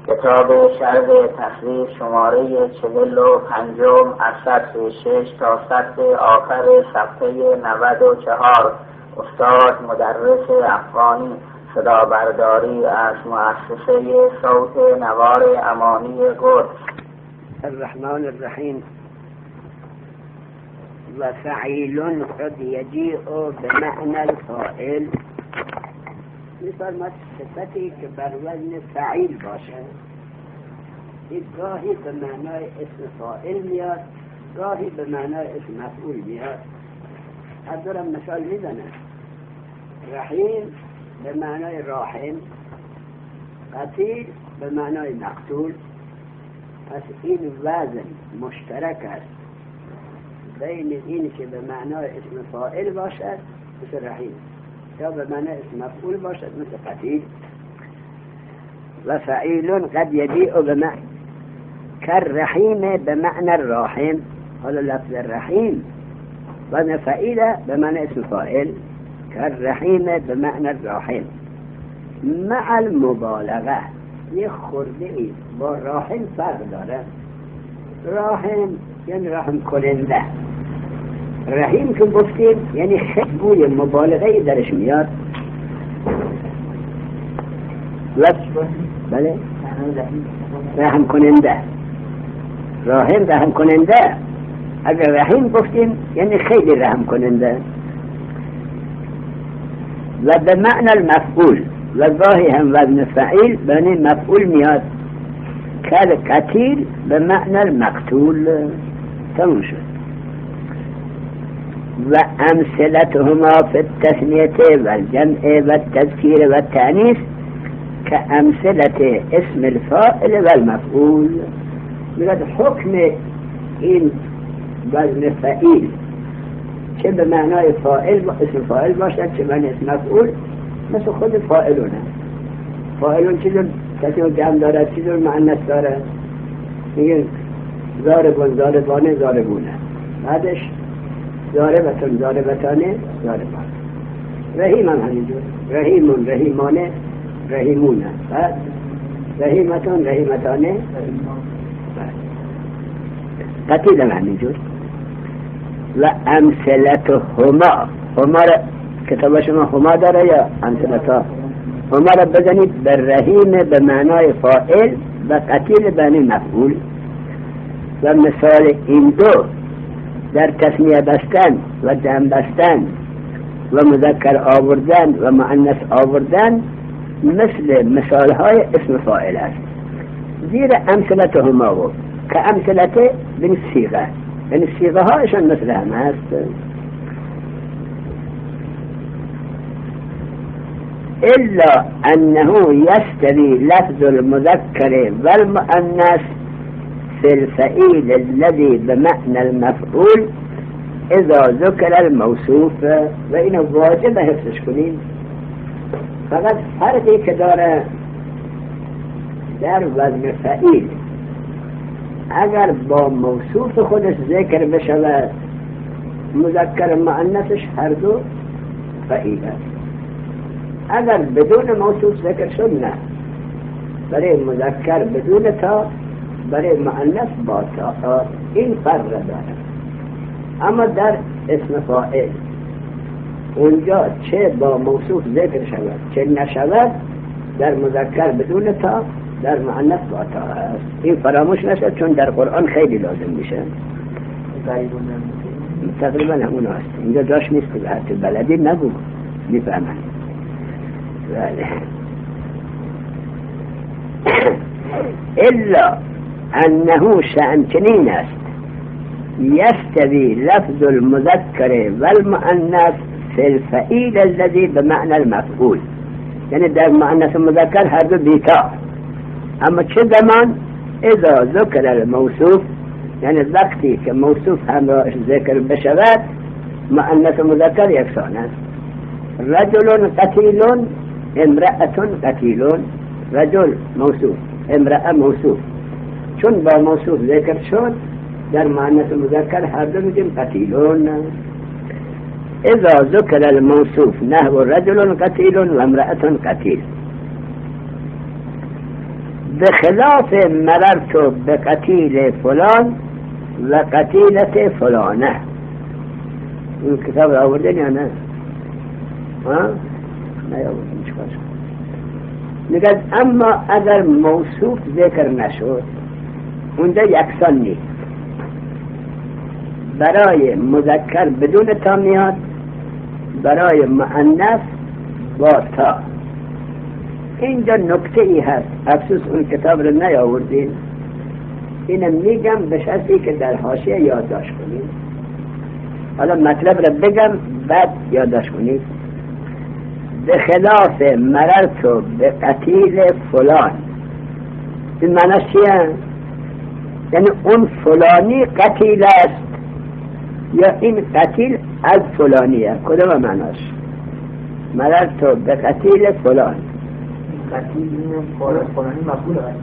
کتاب شرح تحریر شماره 45 از سطر 6 تا سطر آخر صفحه 94. استاد مدرس افغانی، صدا برداری از مؤسسه صوت نوار امانی قدس. الرحمن الرحیم. و فعیل قد یجیء بمعنى الفاعل. می‌فرماید صفتی که بر وزن فعیل باشه، این گاهی به معنای اسم فاعل میاد، گاهی به معنای اسم مفعول میاد. از دارم مثال میزنه. رحیم به معنای راحم، قتیل به معنای مقتول. پس این وزن مشترک است بین این که به معنای اسم فاعل باشد مثل رحیم یا به معنای اسم مفعول باشد مثل قتیل. و فعیل قد یجیء بمعنى كالرحیم به معنی الراحم. حالا لفظ رحیم وزن فعیل به معنی اسم فاعل، كالرحیم به معنی الراحم مع المبالغه. یه خورده ای با راحم فرق داره. راحم یعنی رحم کننده، رحیم که گفتیم یعنی خیلی بوی مبالغه درش میاد. بله، رحم کننده، راحم رحم کننده. اگر رحیم گفتیم یعنی خیلی رحم کننده. و به معنی المفعول، و گاهی هم وزن فعیل بنی مفعول میاد. کل قتیل به معنی المقتول. تمام شد. و امثلتهما فی التثنیه و الجمع و التذکیر و التأنیث که امثلت اسم الفاعل و المفعول. میگه حکم این وزن فعیل چه به معنای فاعل و اسم فاعل باشد چه به معنای اسم مفعول، مثل خود فاعلونه. فاعلون چیزور کسی جمع دارد، چیزور مؤنث دارد. میگه ضاربون، ضاربانه، ضاربونه. بعدش ضاربتون، ضاربتانه، ضاربان. رحیم هم همینجور، رحیمون، رحیمانه، رحیمونه. بعد رحیمتون، رحیمتانه، قتیل هم همینجور. و امثلتهما، هما را کتاب شما هما داره یا امثلتها؟ هما را بزنید بر رحیم به معنای فاعل و قتیل به معنای مفعول. و مثال این دو در تثنیه بستن و جمع بستن و مذکر آوردن و مؤنث آوردن مثل مثال های اسم فاعل است. زیر امثلتهما و که امثلته بین صیغه، یعنی صیغه هایشان مثل هم هست. الا انه يستوي لفظ المذكر والمؤنث في الفعيل الذي بمعنى المفعول اذا ذكر الموصوف. و این واجب حفظش کنید. فقط فرقی که داره در وزن فعیل، اگر با موصوف خودش ذکر بشود مذکر مؤنثش هر دو فعیل است. اگر بدون موصوف ذکر شد نه، برای مذکر بدون تا، برای مؤنث با تا. این فرق داره. اما در اسم فاعل اونجا چه با موصوف ذکر شود چه نشود، در مذکر بدون تا، در مؤنث با تا است. این فراموش نشد چون در قرآن خیلی لازم میشه. تقریبا همون هست. اینجا جاش نیست که حتی بلدی نگو میفهمن. الا انه شأن چنین است یستوی لفظ المذکر والمؤنث فی الفعیل الذی بمعنى المفعول. یعنی در مؤنث مذکر هر دو بیتا، اما چه زمان؟ اذا ذکر الموصوف، یعنی وقتی که موصوف همراهش ذکر بشود مؤنث مذکر یکسان است. رجل قتیل، امرأة قتیل. رجل موصوف، امرأة موصوف. چون با موصوف ذکر شد در مؤنث مذکر هر دو میگیم قتیلون. اذا ذکر الموصوف نحو رجل قتیل و امرأة قتیل. بخلاف مررت بقتیل فلان و قتیلت فلانه. این کتاب آوردن یا نه؟ ها؟ نه آوردن. چیکار شد؟ میگه اما اگر موصوف ذکر نشد اونجا یکسان نیست. برای مذکر بدون تا میاد، برای مؤنث با تا. اینجا نکته ای هست، افسوس اون کتاب رو نیاوردین. اینم میگم به شرطی که در حاشیه یادداشت کنید. حالا مطلب رو بگم بعد یادداشت کنید. به خلاف مررت به قتیل فلان، این معنی چیه؟ یعنی اون فلانی قتیل است یا این قتیل از فلانیه؟ کدام معناش؟ مررت به قتیل فلان، قتیل فلانی مقبول است.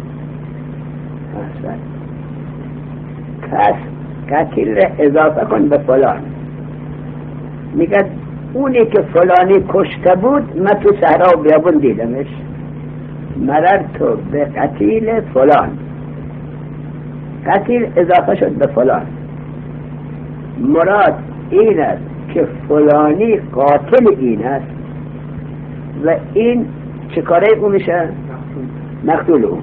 پس قتیل را اضافه کن به فلان. میگه اونی که فلانی کشته بود من تو صحرا و بیابون دیدمش. مررت به قتیل فلان، قتیل اضافه شد به فلان. مراد این است که فلانی قاتل این است و این چه کاره او میشه؟ مقتول او.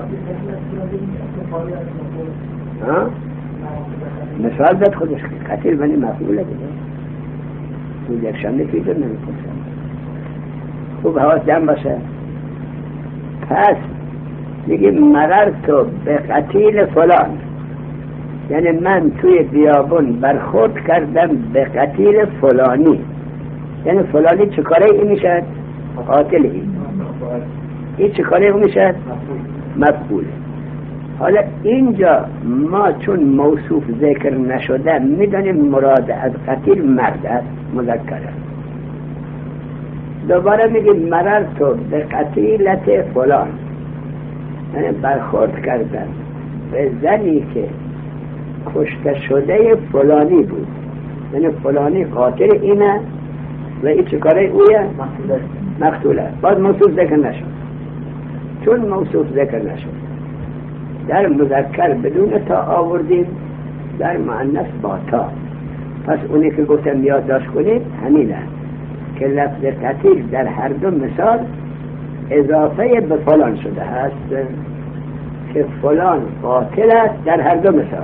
مثال بد خودش قتیل بنی مقتوله دیگه. تو یک شنبه فیدر نمیکنه. خوب حواس جمع باشه. پس میگه مررت به قتیل فلان، یعنی من توی بیابون برخورد کردم به قتیل فلانی. یعنی فلانی چه کاره این میشد؟ قاتل این چه کاره اون میشد؟ مفعول. حالا اینجا ما چون موصوف ذکر نشده میدانیم مراد از قتیل مرد است، مذکر است. دوباره میگیم مررت به قتیلت فلان، یعنی برخورد کردن به زنی که کشته شده فلانی بود. یعنی فلانی قاتل اینه و این چه کاره اویه؟ مقتوله. باز موصوف ذکر نشد. چون موصوف ذکر نشد در مذکر بدون تا آوردیم، در مؤنث با تا. پس اونی که گفتم یادداشت کنید همینه که لفظ قتیل در هر دو مثال اضافه به فلان شده هست که فلان قاتل است در هر دو مثال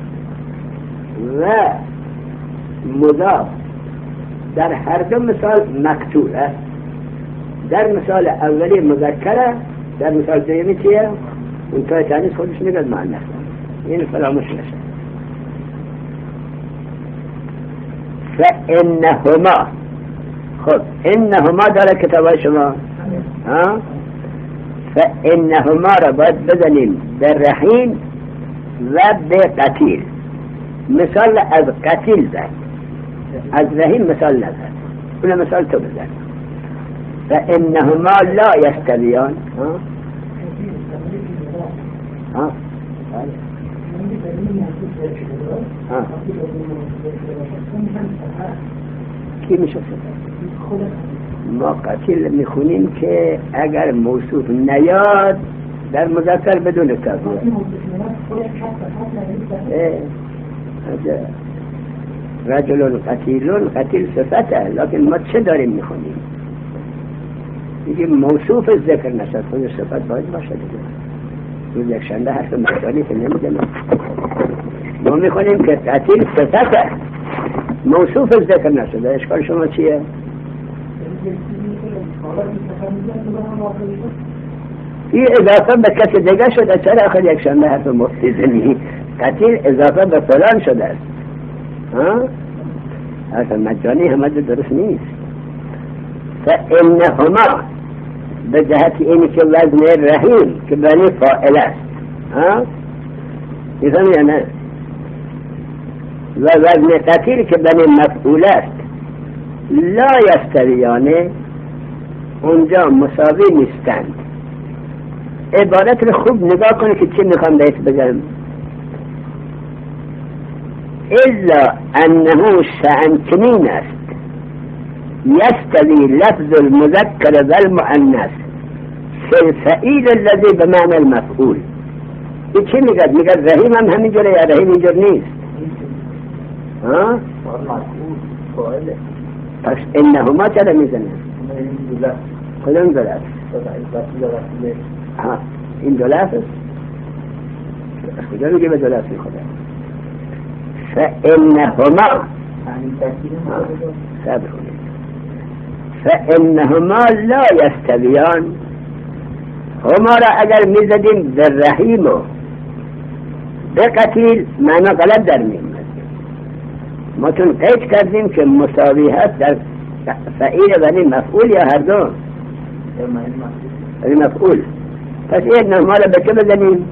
و مضاف در هر دو مثال مقتول است. در مثال اولی مذکره، در مثال دومی چیه؟ اون تای تانیس خودش میگد معنی این فراموش نشه. فإنهما، خب انهما داره کتابای شما ها؟ فإنهما را باید بزنیم در رحیم و به قتیل. مثال از قتیل زد، از رحیم مثال نزد. اون مثال تو بزن. فإنهما لا يستويان. کی میشه؟ ما قتیل میخونیم که اگر موصوف نیاد در مذکر بدون تابع. رجل قتیل صفته، لكن ما چه داریم میخونیم؟ دیگه موصوف ذکر نشد، خود صفت باید باشه دیگه. روز یک شنبه حرف مختاری که نمیدونم ما میخونیم که قتیل صفته، موصوف ذکر نشده. اشکال شما چیه؟ این اضافه به کسی دیگه شده. چرا آخر یک شنبه حرف مفتی زنی؟ قتیل اضافه به فلان شده است. اصلا مجانی همه درست نیست. فإنهما به جهت اینی که وزن رحیم که بنی فاعل است میفهم یا نه؟ و وزن قتیل که بنی مفعول است. لا یستویانه، اونجا مساوی نیستند. عبارت رو خوب نگاه کنید که چی میخوام بهت بگم. الا انه شأن است یستوی لفظ المذکر و المؤنث في الفعیل الذي بمعنى المفعول. این چی میگه؟ میگه رحیم هم همینجوره یا رحیم اینجور نیست؟ ها؟ پس انهما چرا میزنه؟ کدوم دو لفظ؟ ها این دو لفظ؟ کجا میگه به دو لفظ خدا؟ فانهما صبر کنید. فانهما لا یستویان. هما را اگر میزدیم به رحیم و به قتیل معنی غلط در میومد. ما چون قید کردیم که مساوی هست در فعیل و مفعول یا هر دو؟ مفعول. پس این نهما را به چه بزنیم؟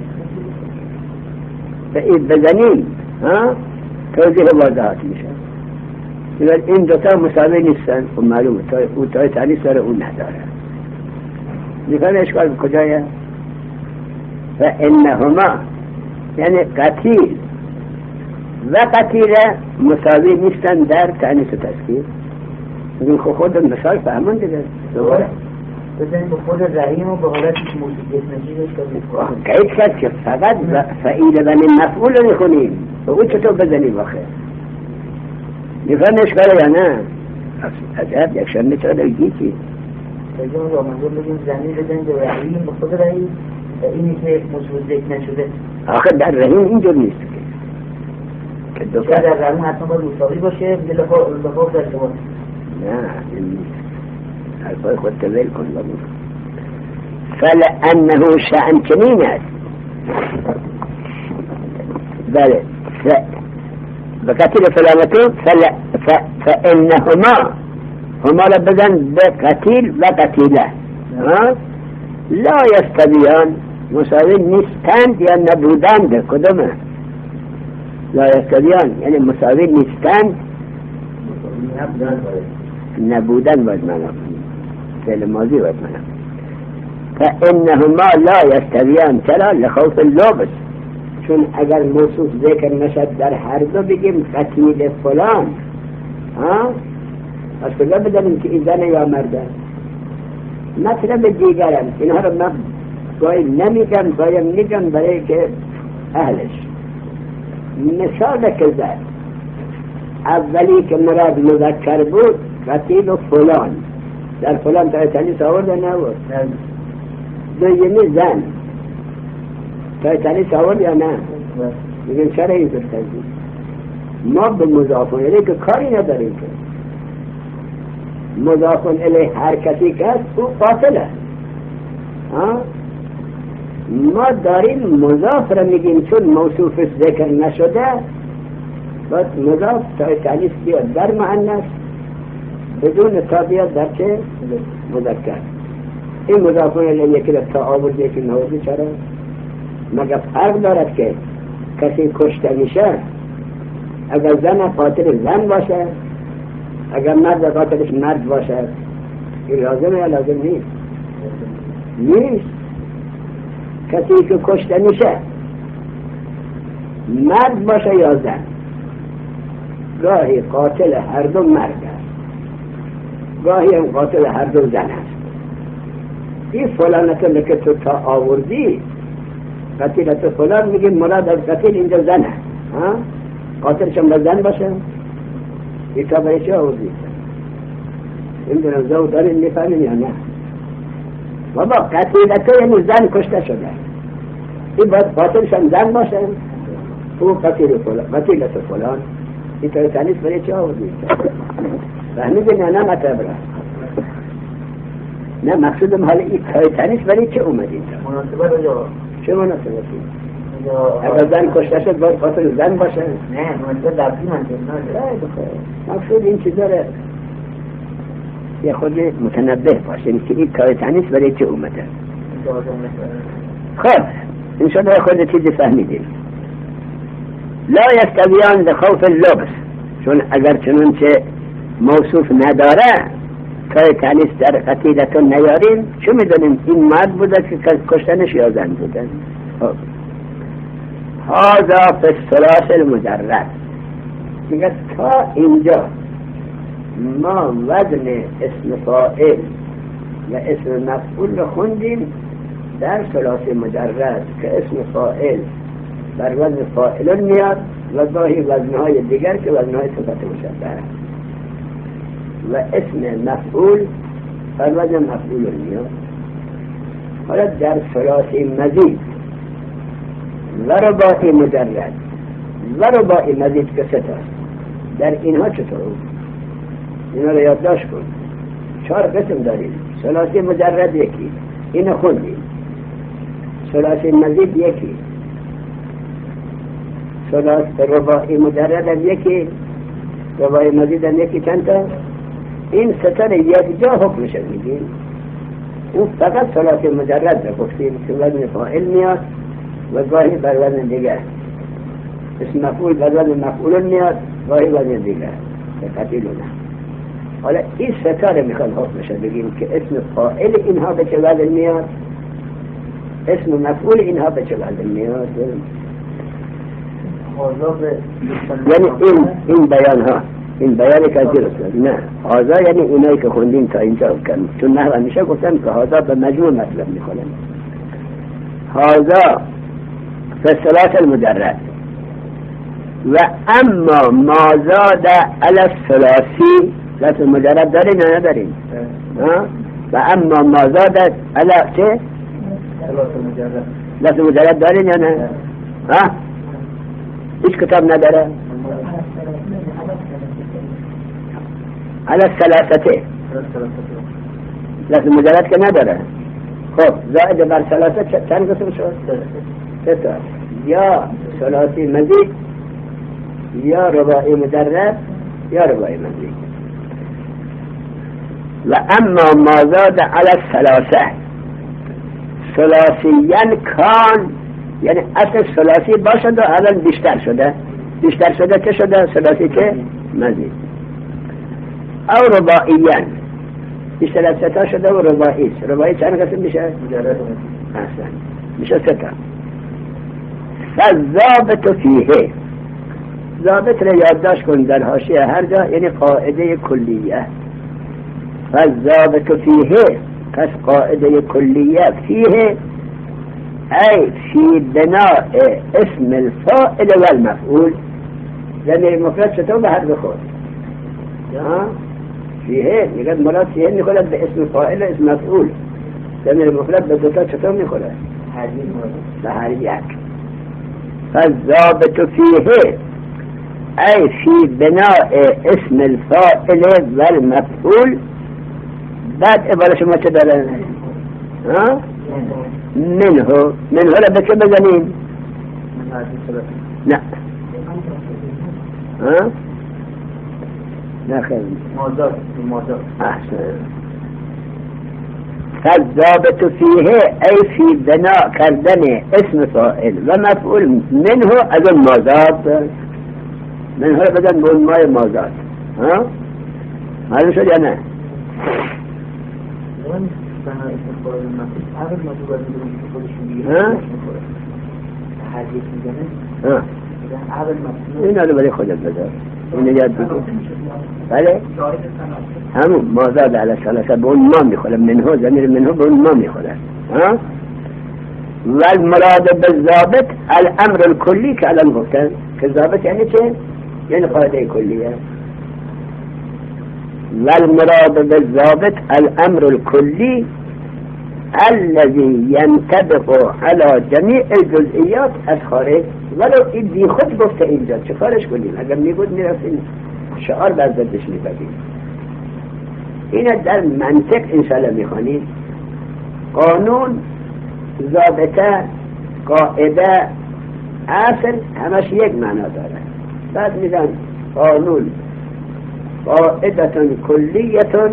به این بزنیم توضیح واضحات میشه. این دوتا مساوی نیستن و معلومه او تای تانیس داره اون نداره. میفهم اشکال کجایه؟ و انهما یعنی قتیل و قتیل مساوی نیستن در تانیس و تذکیر. این خود مثال فهمون دیگه دوباره بزنیم به خود رحیم و به حالت موسیقی نجیبش کنیم قید کرد که فقط فعیل و مفعول رو میخونیم و او چطور بزنیم آخه میفهم اشکال یا نه؟ عجب یک شنبه چرا دارگی چی؟ ترجمه را منظور بگیم زمین بزنیم به رحیم به خود رحیم و اینی که موضوع ذکر نشده آخه در رحیم اینجور نیست که دو در رحیم حتما باید مساوی باشه لفاق در شما نه این نیست حرفای خود تبیل کن بگو فلأنه شأن چنین است بله بقتل فلامتو فإنهما هما را بزن بقتیل و قتیله لا یستویان مساوی نیستند یا نبودند کدومه لا یستویان یعنی مساوی نیستند نبودن باید منم فعل ماضی باید منم فإنهما لا یستویان چرا؟ لخوف اللبس چون اگر موصوف ذکر نشد در هر دو بگیم قتیل فلان از کجا بدانیم که این زنه یا مرده؟ مطلب دیگرم اینها رو من گاهی نمیگم گاهی میگم برای که اهلش مثال که زد اولی که مراد مذکر بود قتیل و فلان در فلان تایتانیس آورده نبود دویمی زن تایتانیس آورد یا نه میگن چرا این درستازی ما به مضافون الیه که کاری نداریم که مضافون الیه هر کسی که هست او قاتله ما داریم مضاف را میگیم چون موصوفش ذکر نشده باید مضاف تایتانیس بیاد در مؤنث بدون تا بیاد در چه؟ مذکر این مضافون الیه یکی را تا آورد یکی نوردی چرا؟ مگر فرق دارد که کسی کشته میشه اگر زن قاتل زن باشه اگر مرد قاتلش مرد باشه این لازمه یا لازم نیست؟ نیست کسی که کشته میشه مرد باشه یا زن گاهی قاتل هر دو مرد است گاهی هم قاتل هر دو زن است این فلانتون که تو تا آوردی قتیلت فلان میگیم مراد از قتیل اینجا زن است قاتلش هم زن باشه این تا برای چه آوردی این دونم زو دارین میفهمین یا نه بابا قتیلت یعنی زن کشته شده این باید قاتلش هم زن باشه او قتیلت فلان این تا تانیس برای چه آوردی فهمیدین یا نه مطلب را نه مقصودم حالا این تانیس برای چه اومدین مناسبت رو چه مناسبتی؟ اگر زن کشته شد باید قاتل زن باشه؟ نه مناسبت لفظی منطقه مقصود این چیزا را یه خود متنبه باشه که این تانیس برای چه اومده خب انشاءالله خود چیزی فهمیدیم لا یستویان لخوف اللبس چون اگر چنون چه موصوف نداره کار تانیس در قتیلتون نیاریم چون میدونیم این مرد بوده که کشتنش یا زن بودن هذا فی الثلاث المجرد میگه تا اینجا ما وزن اسم فاعل و اسم مفعول رو خوندیم در ثلاثی مجرد که اسم فاعل بر وزن فاعل میاد و گاهی وزنهای دیگر که وزنهای صفت مشبه و اسم مفعول بر وزن مفعول میاد. حالا در ثلاثی مزید و رباعی مجرد و رباعی مزید که ستاست، در اینها چطور؟ اینا رو یادداشت کن. 4 قسم داریم. ثلاثی مجرد یکی، اینو خوندیم. ثلاثی مزید یکی، رباعی مجرد هم یکی، رباعی مزید هم یکی. چند تا؟ این ستاره یک جا حکمش میگیم. اون فقط ثلاثی مجرد رو گفتیم که وزن فاعل میاد و گاهی بر وزن دیگر. اسم مفعول بر وزن مفعول میاد، گاهی وزن دیگر. قتیلونه. حالا این ستاره میخواد حکمش بگیم که اسم فاعل اینها به چه وزن میاد، اسم مفعول اینها به چه وزن میاد. یعنی این بیان ها، این بیانی که درست نه هذا یعنی اینایی که خوندیم تا اینجا کردیم، چون نه همیشه گفتم که هذا به مجموع مطلب میخونن. هذا فصلات المجرد و اما ما زاد علی الثلاثی لفظ مجرد داریم یا نداریم؟ و اما ما زاد علی چه؟ لفظ مجرد داریم یا نه؟ هیچ کتاب نداره؟ علی الثلاثه لفظ مجرد که نداره. خب زائد بر ثلاثه چند قسم شد؟ 3 تا، یا ثلاثی مزید یا رباعی مجرد یا رباعی مزید. و اما ما زاد علی الثلاثه ثلاثیاً کان، یعنی اصل ثلاثی باشد و الان بیشتر شده چه شده؟ ثلاثی چه؟ مزید. او رباعیاً بیشتر از 3 تا شده و رباعی. رباعی چند قسم میشه؟ احسن، میشه 3 تا. فالضابط فیه، ضابط رو یادداشت کن در حاشیه هر جا، یعنی قاعده کلیه. فالضابط فیه، پس قاعده کلیه فیه ای فی بناء اسم الفاعل والمفعول. ضمیر مفرد چطور به حد بخور؟ فیه میگه مراد فیه میخورد به اسم فاعل و اسم مفعول. ضمیر مفرد به 2 تا چطور میخورد؟ به هر یک. فالضابط فیه ای فی بناء اسم الفاعل والمفعول. بعد عبارت شما چه داره؟ منه را به چه بزنیم؟ نه نه خیلی مادر. احسن. فالضابط فیه ای فی بنا کردن اسم فاعل و مفعول منه از اون مازاد. منه را بزن به اون مای مازاد. معلوم شد یا نه؟ این رو برای خودت بذار، این یاد بگو. بله همون مازاد علی الثلاثه به اون ما میخوره، منه ضمیر منه به اون ما میخوره. و المراد بالضابط الامر الکلی که الان گفتن که ضابط یعنی چه؟ یعنی قاعده کلیه. والمراد بالضابط الامر الكلي الذي ينطبق على جميع الجزئيات از خارج. ولو این بی خود گفته اینجا چه کارش کنیم؟ اگر میگود میرفتیم شعار بردش میبگیم. این در منطق انشاءالله میخوانید. قانون، ضابطه، قاعده، اصل همش یک معنا داره. بعد میگن قانون قاعدة كلية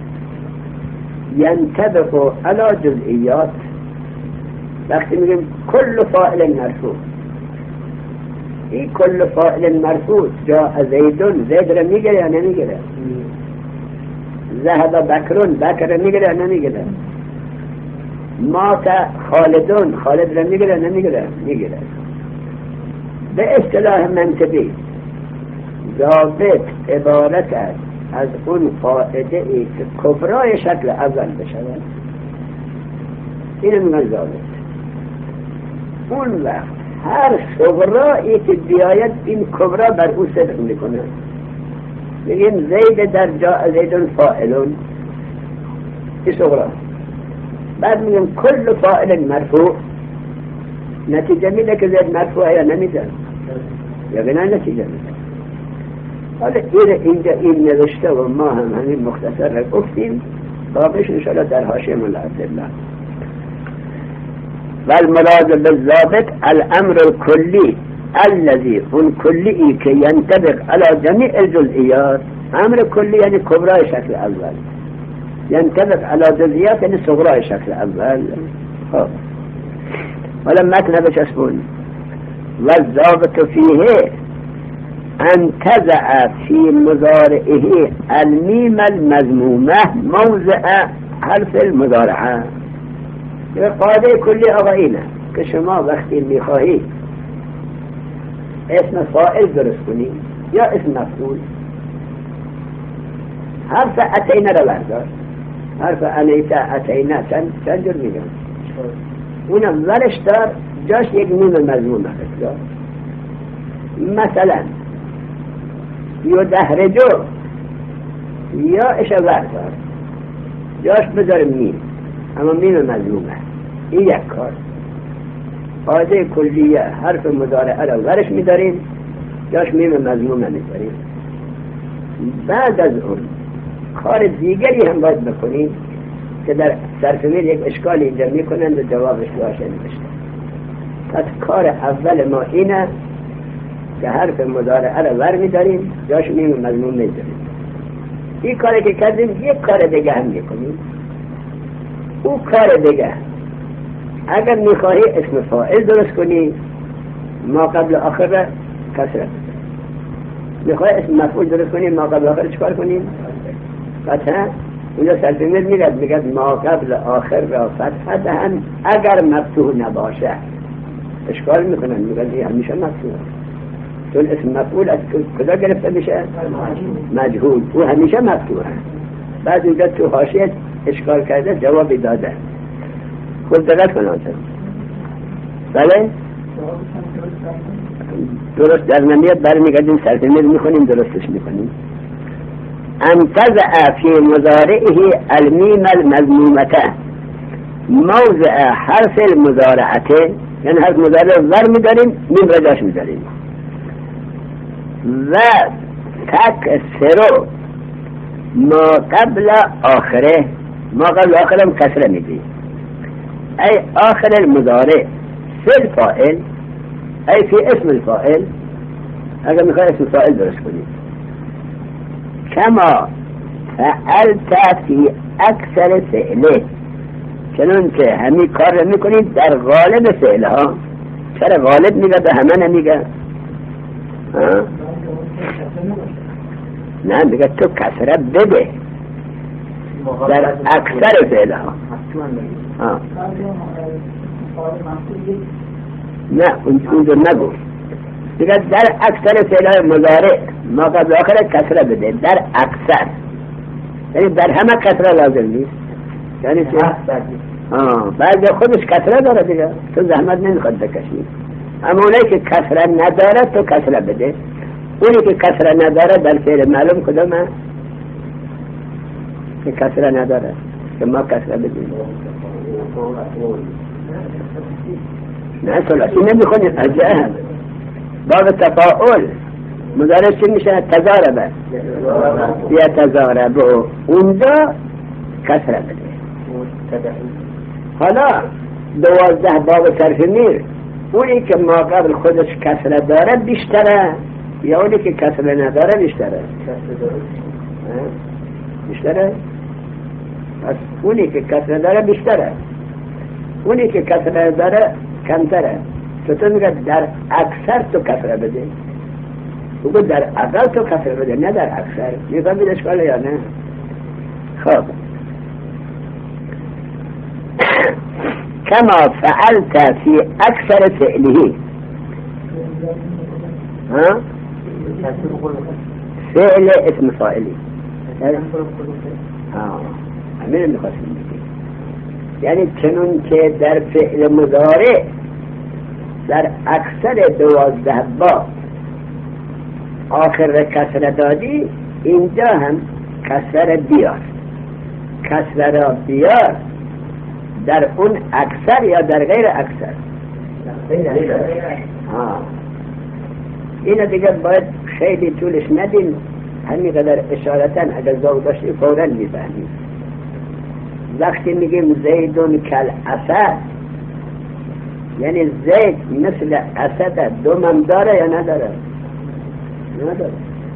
ينطبق على جزئيات. وقتی میگیم کل فاعل مرفوع، این کل فاعل مرفوع جا زیدون، زید را میگیره یا نمیگیره؟ ذهب بکرون، بکر را میگیره یا نمیگیره؟ مات خالدون، خالد را میگیره یا نمیگیره؟ میگیره. به اصطلاح منطقی ضابط عبارت است از اون قاعده ای که کبرای شکل اول بشود این من ضابط. اون وقت هر صغرایی که بیاید این کبرا بر او صدق میکنه. بگیم زید در جا زیدون فاعلون، این صغرا. بعد میگیم کل فاعل مرفوع، نتیجه میده که زید مرفوع یا نمیده یا بنا نتیجه میده. حالا اینجا این نوشته و ما هم همین مختصر را گفتیم، باقیش انشاءالله در حاشیه مولا عبدالله. والمراد بالضابط الامر الكلي الذي اون کلی که ينطبق على جميع الجزئيات. امر کلی یعنی کبرای شکل اول، ينطبق على جزئيات یعنی صغرای شکل اول. ولا متن بچسبون. والضابط فيه ان تضع في مضارعه الميم المذمومه موضع حرف المضارعه. قاعده کلی آقا اینه که شما وقتی میخواهید اسم فاعل درست کنید یا اسم مفعول، حرف اتینا رو بردار. حرف انیتا اتینا چند جور میگن؟ اونم ورش دار، جاش یک میم مضمومه بذار. مثلا یدهرجو یا اش بردار، جاش بذار میم، اما میم مضمومه. این یک کار. قاعده کلیه حرف مضارعه را ورش میداریم، جاش میم مضمومه میداریم. بعد از اون کار دیگری هم باید بکنیم که در صرف‌میل یک اشکال اینجا میکنند و جوابش باشه نوشته. پس کار اول ما اینه که حرف مضارعه را ور میداریم، جاش میم مضموم میداریم. این کاری که کردیم یک کار دیگه هم میکنیم. او کار دیگه اگر میخواهی اسم فاعل درست کنی ما قبل آخر را کسره، میخواهی اسم مفعول درست کنی ما قبل آخر چکار کنیم؟ فتحه. اونجا سلفیمیر میگد ما قبل آخر را فتحه دهن اگر مفتوح نباشه. اشکال میکنن میگن این همیشه مفتوح، چون اسم مفعول از کجا گرفته میشه؟ مجهول. او همیشه مفتوح. بعد اونجا تو حاشیه اشکال کرده جوابی داده. خود دقت کن آنچه بله درست در نمیاد برمیگردیم سرزمیر میکنیم درستش میکنیم. انتزع فی مضارعه المیم المذمومته موضع حرف المضارعته، یعنی حرف مضارع ور میداریم میم رجاش میداریم. و تکسرو ما قبل آخره، ما قبل آخرم کسره میدیم. ای آخر المضارع فی الفاعل ای فی اسم الفاعل. اگر میخوای اسم فاعل درست کنید کما فعلت فی اکثر فعله، چنان که همین کار رو میکنید در غالب فعله ها. چرا غالب میگه به همه نمیگه؟ نه میگه تو کسره بده در اکثر فعله ها. نه اونجا نگو، دیگه در اکثر فعلهای مضارع ما قبل آخر کسره بده. در اکثر یعنی در همه کسره لازم نیست. یعنی چه؟ بعد خودش کسره داره دیگه، تو زحمت نمیخواد بکشی. اما اونایی که کسره نداره تو کسره بده. اونی که کسره نداره در فعل معلوم کدومه که کسره نداره که ما کسره بدیم؟ نه ثلاثی نمیخونیم. عجب باب تفاعل مضارع چی میشه؟ تضاربه یا تضاربه، اونجا کسره بده. حالا 12 باب صرف میر، اونی که ما قبل خودش کسره داره بیشتره یا اونی که کسره نداره بیشتره؟ بیشتره. پس اونی که کسره داره بیشتره، اونی که کسره داره کمتره. تو میگه در اکثر تو کسره بده، بگو در اقل تو کسره بده نه در اکثر. میفهمید اشکاله یا نه؟ خب كما فعلت في أكثر فعله. ها؟ فعل اسم فاعلي همین میخواستیم بگیم. یعنی چنون که در فعل مضارع در اکثر 12 باب آخر کسره دادی، اینجا هم کسره بیار. کسره را بیار در اون اکثر یا در غیر اکثر؟ اینو دیگه باید خیلی طولش ندیم، همین قدر اشارتن اگر ذوق داشتی فوراً میفهمیم. وقتی میگیم زیدون کل اسد، یعنی زید مثل اسد دومم داره یا نداره؟ نداره.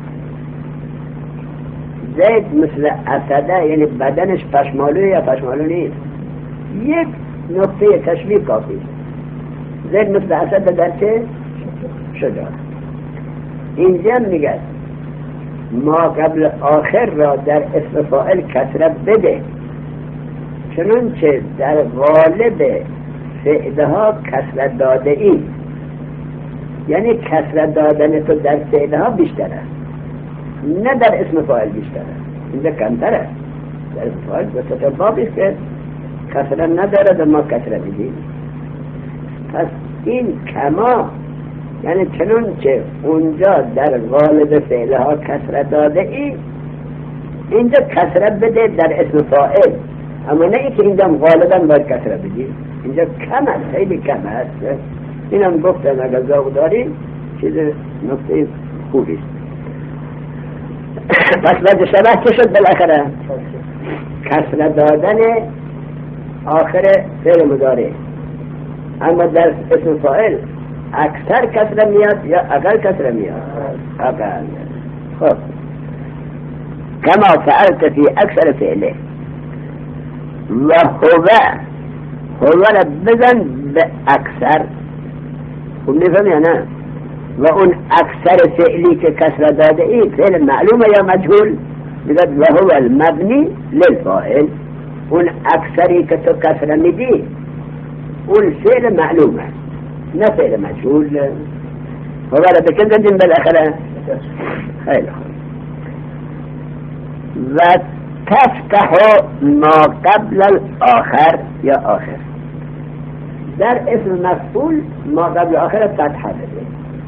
زید مثل اسده یعنی بدنش پشمالوه یا پشمالو نیست؟ یک نقطه تشبیه کافی. زید مثل اسد در چه؟ شجاع. اینجا میگه ما قبل آخر را در اسم فاعل کسره بده، چنانچه در غالب فعلها کسره داده ای. یعنی کسره دادن تو در فعلها بیشتره، نه در اسم فاعل بیشتره. اینجا کمتره. در اسم فاعل بسیار بابیست که کسره نداره و ما کسره میدیم. پس این کما یعنی چنانچه اونجا در غالب فعلها کسره داده ای، اینجا کسره بده در اسم فاعل. اما نه اینکه اینجا غالبا باید کسره بدی. اینجا کم است، خیلی کم است. اینم گفتم اگر ذوق داری چیز نقطه خوبی است. پس بعد شبه چه شد بالاخره؟ کسره دادن آخر فعل مضارع. اما در اسم فاعل اکثر کسره میاد یا اقل کسره میاد؟ اقل. خب کما فعلت فی اکثر فعله و هو را بزن به اکثر. خب میفهم یا نه؟ و اون اکثر فعلی که کسره داده ای فعل معلومه یا مجهول؟ بگد و هو المبنی للفاعل. اون اکثری که تو کسره میدی اون فعل معلومه نه فعل مجهول. هو را بکن زدیم بالاخره. خیلی خوب. و تفتح ما قبل الاخر یا آخر. در اسم مفعول ما قبل آخر فتحه بده.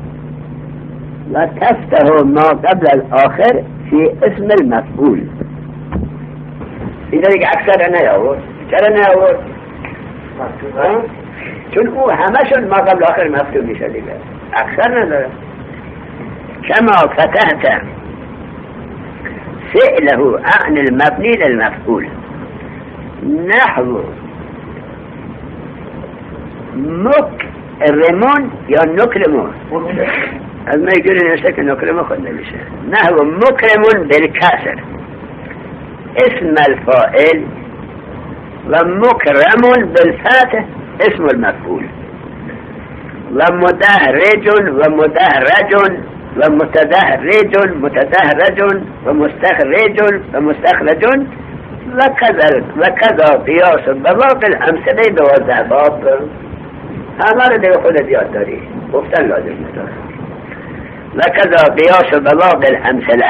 و تفتح ما قبل الاخر فی اسم المفعول. اینجا دیگه اکثر نیاورد. چرا نیاورد؟ چون او همشون ما قبل آخر مفعول میشه دیگه، اکثر نداره. کما فتحت فعله عن المبني للمفعول نحو مكرمون یا نكرمون. از ما يقول نفسه که نكرمون خود نمیشه. نحو مكرمون بالكسر اسم الفاعل و مكرمون بالفتح اسم المفعول و مدهرج و مدهرج و متدهرج و مستخرج و مستخرج و کذا قیاس بواقع الامثله 12 باب. همه رو دیگه خودت یاد داری، گفتن لازم نداره. و کذا قیاس بواقع الامثله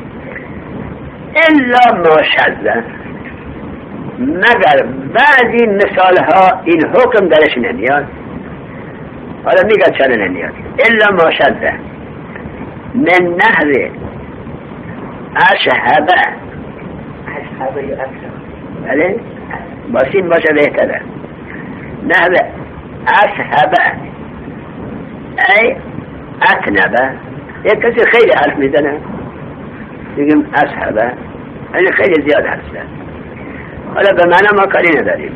الا ما شذ، مگر بعضی مثال ها این حکم درش نمیاد. حالا میگه چرا نمیاد؟ الا ما شذ من نحو اشهبه یا اکثر. بله باسیم باشه بهتره. نحو اشهبه ای اتنبه. یک کسی خیلی حرف میزنه بگیم اشهبه، یعنی خیلی زیاد حرف زن. حالا به معنی ما کاری نداریم.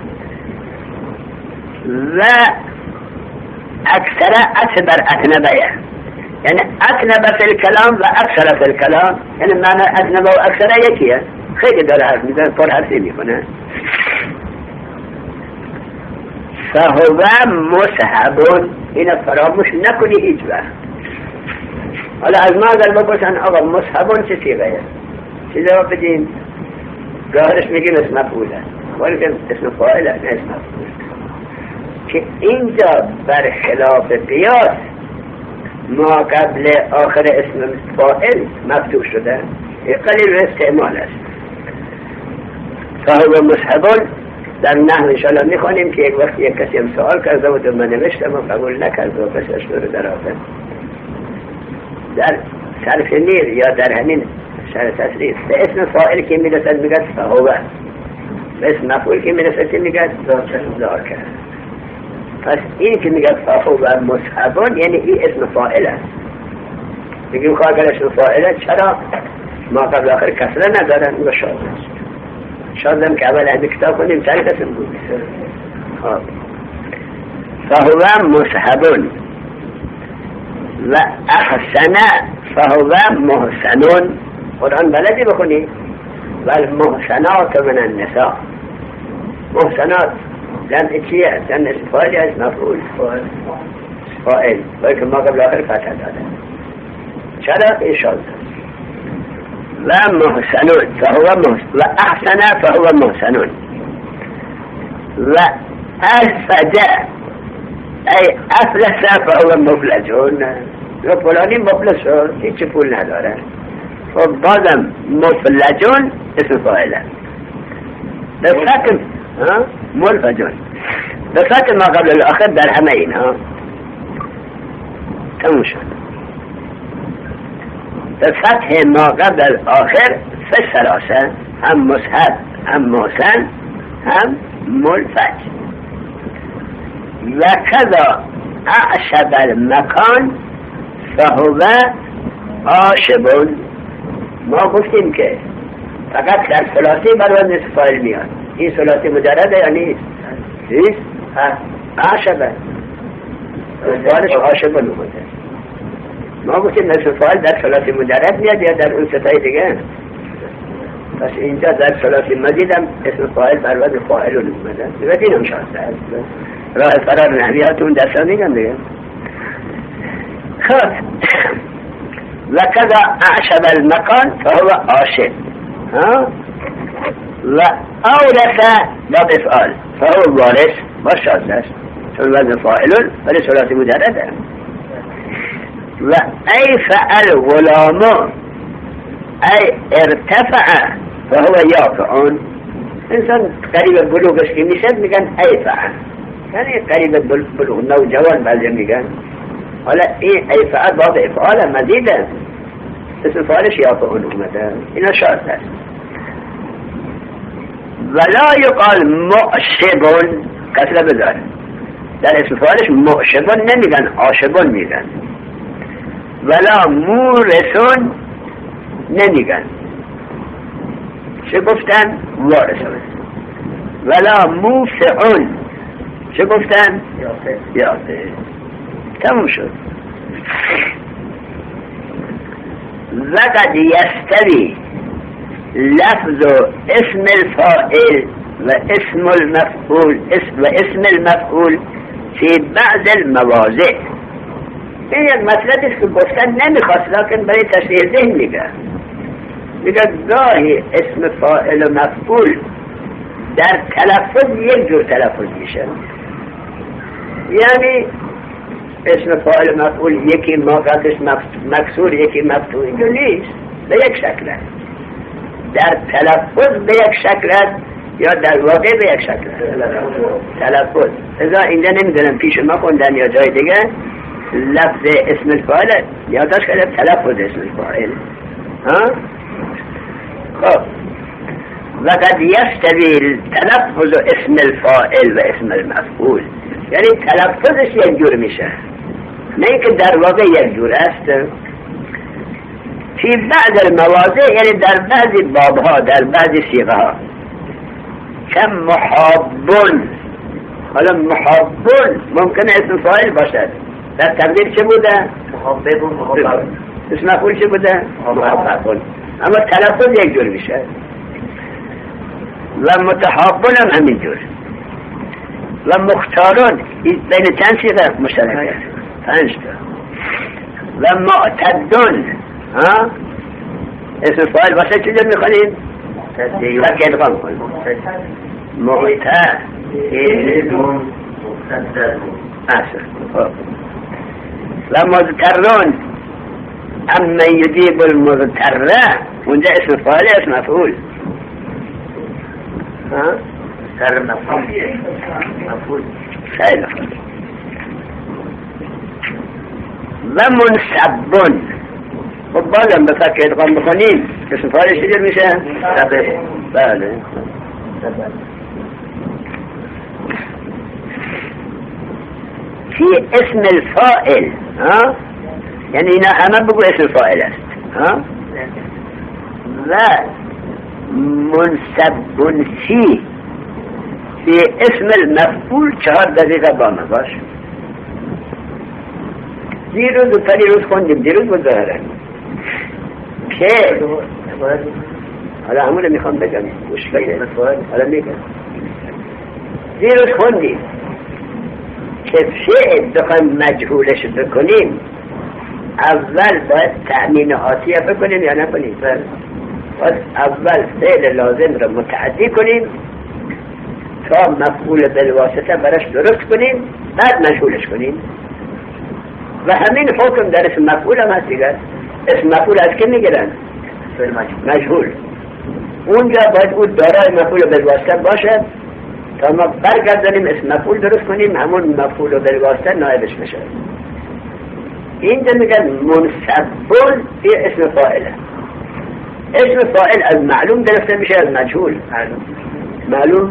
و اکثر اتبر اتنبه، یعنی اتنبه فی الکلام و اکثر فی الکلام، یعنی معنی اتنبه و اکثر یکیه. خیلی داره حرف میزنه، پر حرفی میکنه. فهو مصحبون، اینو فراموش نکنی هیچ وقت. حالا از ما اگر بپرسن آقا مصحبون چه سیغه؟ چه جواب بدیم؟ گاهرش میگیم اسم مفعوله، ولی که اسم فاعله نه اسم مفعول. که اینجا بر خلاف قیاس ما قبل آخر اسم فاعل مفتوح شده. قلیل استعمال است. فهو مسحب در نحو انشاءالله میخوانیم که یک وقت یک کسی هم سوال کرده بود و من نوشتم و قبول نکرد و پس اشتر در آخر در صرف نیر یا در همین شرح تصریف به اسم فاعل که میرسد میگد فهو، به اسم مفعول که میرسد که میگد ذاکر. پس این که میگد فهو مسحبون یعنی این اسم فاعل است. بگیم خواه اگر اسم فاعل است چرا ما قبل آخر کسره ندارن و شاذ است. شاذم که اول همین کتاب کنیم سری قسم بود. فهو مسحبون و احسن فهو محسنون. قرآن بلدی بخونی و المحسنات من النساء. محسنات جمع چیه؟ جمع فاعلی از مفعول فاعل باید که ما قبل آخر فتح داده. چرا؟ این شاذ و محسنون فهو محسن و احسن فهو محسنون و افلج ای افلس فهو مفلجون. و فلانی مفلس شد هیچ پول نداره و بازم مفلجون اسم فاعله به فتح ملفجون به فتح ما قبل الاخر در همه اینها تموم شد. به فتح ما قبل الاخر فسراسه هم مسحب هم محسن هم ملفج. و کذا اعشب المکان فهو آشبون. ما گفتیم که فقط در ثلاثی برای نصف فاعل میاد. این ثلاثی مجرده یا نیست؟ نیست؟ آشبه فاعلش آشبون اومده. ما گفتیم نصف فاعل در ثلاثی مجرد میاد یا در اون ستای دیگه. پس اینجا در ثلاثی مزید هم اسم فاعل بر وزن فاعلون اومده. دیگه این هم شانسته است. راه فرار نحویاتون درسا میگم دیگه. خب و کذا اعشب المکان فهو آشب و اورث باب افعال فهو وارث با شانسته است چون وزن فاعلون ولی ثلاثی مجرده. و ای فعل غلام ای ارتفع فهو یافعون. انسان قریب بلوغش که میشد میگن ای فعل یعنی قریب بلوغ نوجوان بعضی میگن. حالا این ای فعل باب افعال مزیده اسم فعلش یافعون اومده. اینا شرط است. ولا یقال معشبون کسره بذاره در اسم فعلش معشبون نمیگن آشبون میگن. ولا مورثون نمیگن چه گفتن؟ وارثون. ولا موفعون چه گفتن؟ یافع. تموم شد. وقد یستوی لفظ اسم الفاعل و اسم المفعول و اسم المفعول فی بعض المواضع. این یک مطلبی است که گفتن نمیخواست لکن برای تشریح ذهن میگه گاهی اسم فاعل و مفعول در تلفظ یک جور تلفظ میشه. یعنی اسم فاعل و مفعول یکی موقعش مکسور یکی مفتوح اینجا نیست، به یک شکل است. در تلفظ به یک شکل است یا در واقع به یک شکل است. تلفظ ازا اینجا نمیدونم پیش ما خوندن یا جای دیگه لفظ اسم الفاعل یادداشت کرده تلفظ اسم الفاعل. خب وقد یستوی تلفظ اسم الفاعل و اسم المفعول یعنی تلفظش یک جور میشه نه اینکه در واقع یک جور است. فی بعض المواضع یعنی در بعضی بابها در بعضی صیغه ها کم محابون. حالا محابون ممکنه اسم فاعل باشد در تقدیر چه بوده؟ محابون. اسم مفعول چه بوده؟ محابون. اما تلفظ یک جور میشه. و متحابون هم همین جور. و مختارون بین چند صیغه مشترک است؟ 5 تا. و معتدون اسم فاعل واسه چه جور میخوانیم؟ فکر ادغام کنیم. معتدون و مضطرون اما یجیب المضطره اونجا اسم فاعل اسم مفعول. ها سر مفعول خیلی خوب. و منصب. خب بازم به فکر ادغام بکنیم اسم فاعلش چجور میشه؟ بله. في اسم الفاعل ها، يعني هنا همه بگو اسم فاعل است ها. و منصب في اسم المفعول 4 دقیقه با ما باش. دیروز و پریروز خوندیم، دیروز بود ظاهرا که حالا همونه میخوام بگم گوش بگیر حالا میگم. دیروز خوندیم که فعل بخوایم مجهولش بکنیم اول باید تأمین آتیه بکنیم یا نکنیم؟ باید اول فعل لازم رو متعدی کنیم تا مفعول بالواسطه براش درست کنیم، بعد مجهولش کنیم. و همین حکم در اسم مفعول هم هست دیگر. اسم مفعول از که میگیرن؟ مجهول. اونجا باید اون دارای مفعول بالواسطه باشد تا ما برگردانیم اسم مفعول درست کنیم، همون مفعول بالواسطه نایبش بشه. اینجا میگن منصب فی اسم فاعله. اسم فاعل از معلوم گرفته میشه از مجهول. معلوم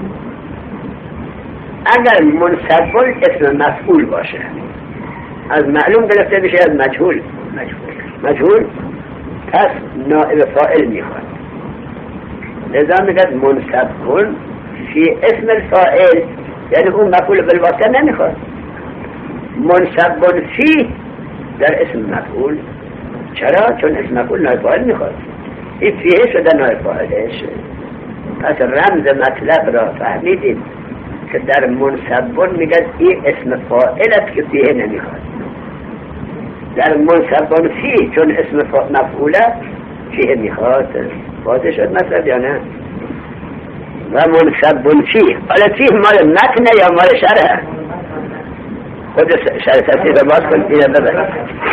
اگر منصب اسم مفعول باشه از معلوم گرفته میشه از مجهول پس نائب فاعل میخواد. لذا میگن منصب فی اسم الفاعل، یعنی اون مفعول بالواسطه نمیخواد. منصب فی در اسم مفعول. چرا؟ چون اسم مفعول نائب فاعل میخواد. این فیه شده نائب فاعلش. پس رمز مطلب را فهمیدیم که در منصب میگن این اسم فاعل است که فیه نمیخواد. در منصب فی چون اسم مفعوله فیه میخواد. واضح شد مطلب یا نه؟ و منصب فی، حالا فی مال متن یا مال شرح؟ خود شرح تفسیر رو باز کن اینه ببر.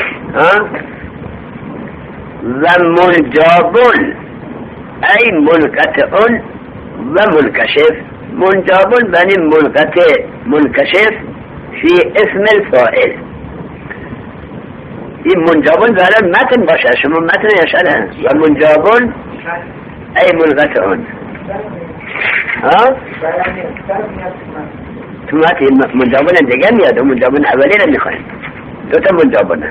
و منجابون ای منقطعون و منکشف. منجابون بنی منقطع منکشف فی اسم الفاعل. این منجابون ظاهرا متن باشه، شما متن یا شرح؟ و منجابون ای منقطعون. تو منجابون دیگه میاد و منجابون اولی رو میخوایم. دوتا منجابونه.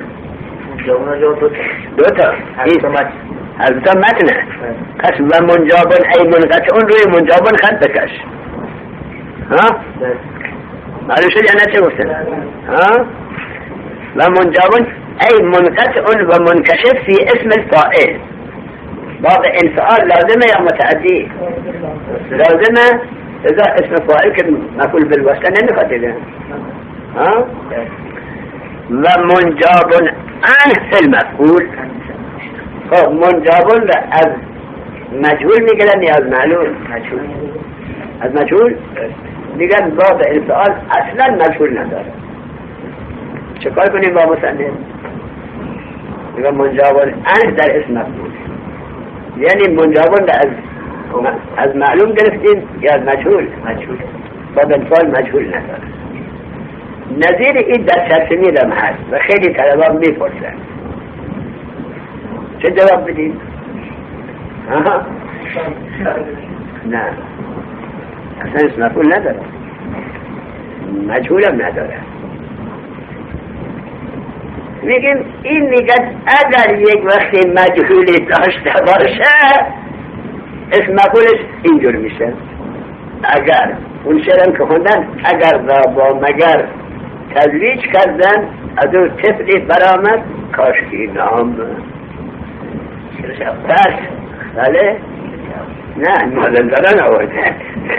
دوتا از دوتا متنه. پس و منجابون ای منقطعون روی منجابون خط بکش. معلوم شد یا نه چه گفتن؟ و منجابون ای منقطعون و منکشف فی اسم الفاعل. باب انفعال لازمه یا متعدی؟ لازمه. اذا اسم فاعل که مفعول بالواسطه نمیخواد دیگه. و منجابون عن فی المفعول. خب منجابون را از مجهول میگیرن یا از معلوم؟ از مجهول میگن باب انفعال اصلا مجهول نداره. چه کار کنیم با مصنف؟ میگن منجابون عن در اسم مفعول، یعنی منجابون را از معلوم گرفتیم یا از مجهول؟ باب انفعال مجهول نداره. نظیر این در شرطمی هم هست و خیلی طلبان میپرسن. چه جواب بدیم؟ نه اصلا اسم مفعول نداره، مجهول هم نداره. میگیم این میگن اگر یک وقتی مجهولی داشته باشه اسم مفعولش اینجور میشه. اگر اون شعرم که خوندن اگر را با مگر تزویج کردن از او طفلی برآمد کاشکی نام. پس بله نه مازندران آورده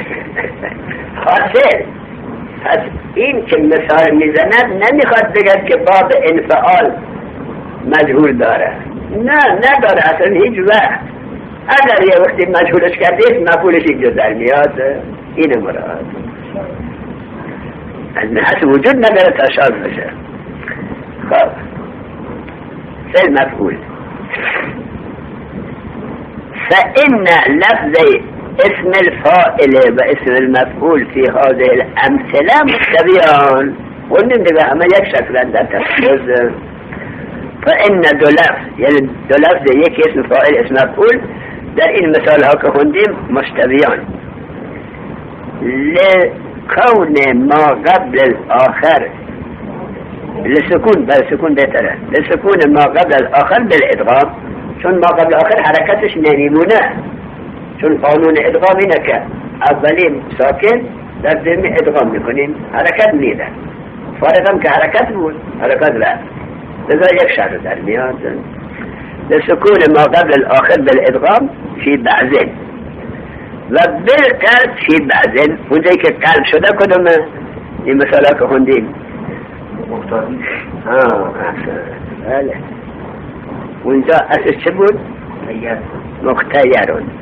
حاصل. پس این که مثال میزند نمیخواد بگد که باب انفعال مجهول داره. نه نداره اصلا هیچ وقت. اگر یه وقتی مجهولش کردید مفعولش اینجا در میاد. این مراد از نحس وجود نداره تا شاذ بشه. خب فعل مفعول فإن لفظ اسم الفاعل واسم المفعول في هذه الأمثلة مشتبهان ونیم دیگه همه یک شکل در تفسیر. فإن دو لفظ یعنی دو لفظ یک اسم فاعل اسم مفعول در این مثال ها که خوندیم مشتبهان لکون ما قبل الآخر لسکون بل سکون بهتره لسکون ما قبل الآخر بالادغام چون ما قبل آخر حرکتش نمیمونه چون قانون ادغام اینه که اولین ساکن در دومی ادغام میکنیم حرکت میده فارغم که حرکت بود حرکت رفت لذا یک شرط در میاد لسکون ما قبل الآخر بالادغام فی بعضین و بالقلب فی بعضین اونجایی که قلب شده کدومه این مثلا که خوندیم بله اونجا اصل چه بود؟ مختیرون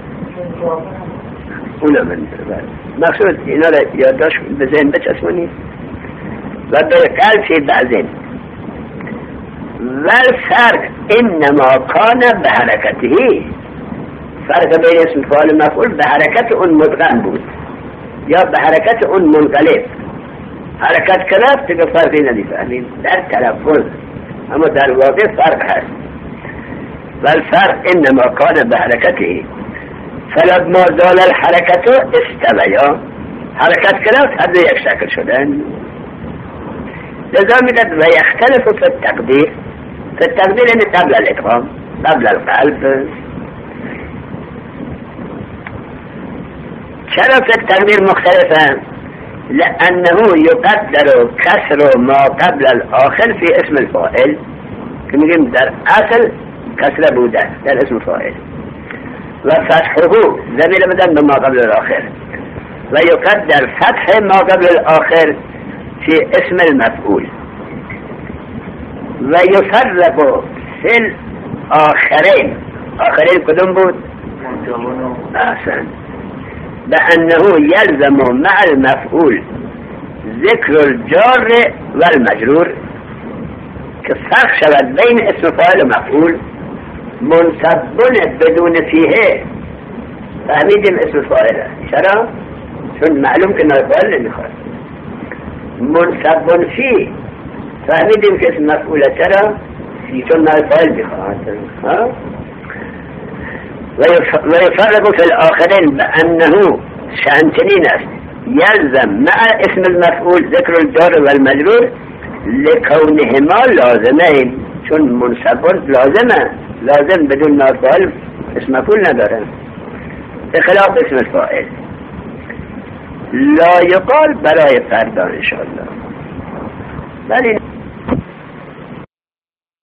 اونو من مقصود اینا را یادداشت به ذهن بچسبونید و بالقلب فی بعضین والفرق انما کان به حرکته فرق بین اسم فاعل مفعول به حرکت اون مدغم بود یا به حرکت اون منقلب حرکت کرد دیگه فرقی نمیفهمیم در تلفظ اما در واقع فرق هست والفرق انما کان به حرکته فلما زال الحرکت استویا حرکت کرد هر دو یک شکل شدن لذا میگد و یختلف فی التقدیر فی التقدیر یعنی قبل الادغام قبل القلب چرا فی التقدیر مختلفه لأنه يقدر كسر ما قبل الآخر في اسم الفاعل كما يقول در أصل كسر بوده در اسم الفاعل وفتحه زميل بدن بما قبل الآخر ويقدر فتح ما قبل الآخر في اسم المفعول ويفرق في الآخرين آخرين كدوم بود أحسن بأنه يلزم مع المفعول ذكر الجار والمجرور كفرق شود بين اسم فاعل ومفعول منصب بدون فيه فهميدم اسم فاعل شرع شون معلوم كنا الفاعل نمخواد منصب فيه فهميدم كاسم مفعول شرع شون الفاعل بخواد ويفرق في الآخرين بأنه شأنتنين يلزم مع اسم المفعول ذكر الجار والمجرور لكونهما لازمين شون منصب لازمه لازم بدون ما فاعل اسم مفعول نداره بخلاف اسم الفاعل لا يقال برای فردا ان شاء الله.